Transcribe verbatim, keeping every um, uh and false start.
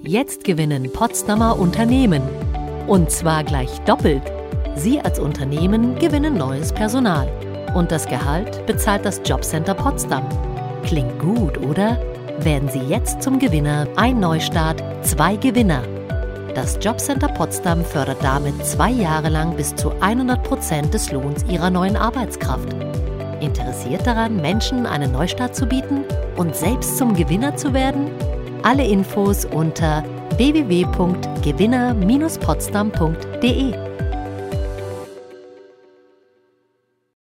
Jetzt gewinnen Potsdamer Unternehmen. Und zwar gleich doppelt. Sie als Unternehmen gewinnen neues Personal. Und das Gehalt bezahlt das Jobcenter Potsdam. Klingt gut, oder? Werden Sie jetzt zum Gewinner. Ein Neustart, zwei Gewinner. Das Jobcenter Potsdam fördert damit zwei Jahre lang bis zu hundert Prozent des Lohns Ihrer neuen Arbeitskraft. Interessiert daran, Menschen einen Neustart zu bieten und selbst zum Gewinner zu werden? Alle Infos unter w w w punkt gewinner Bindestrich potsdam punkt d e.